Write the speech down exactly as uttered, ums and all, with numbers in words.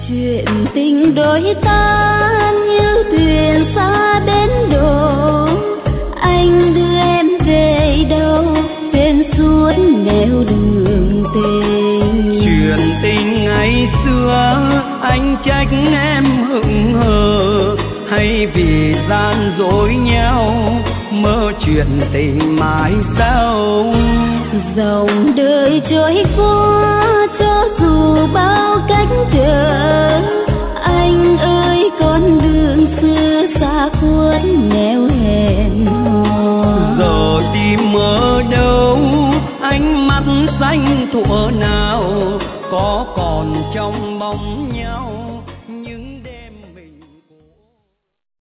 Chuyện tình đôi ta như thuyền xa bến đổ, anh đưa em về đâu trên suốt nẻo đường tình. Chuyện tình ngày xưa anh trách em hững hờ, hay vì gian dối nhau mơ chuyện tình mãi sau. Dòng đời trôi qua cho dù bao cách trở, anh ơi con đường xưa xa khuất nẻo hẹn hò. Giờ tìm ở đâu ánh mắt xanh thuở nào, có còn trong bóng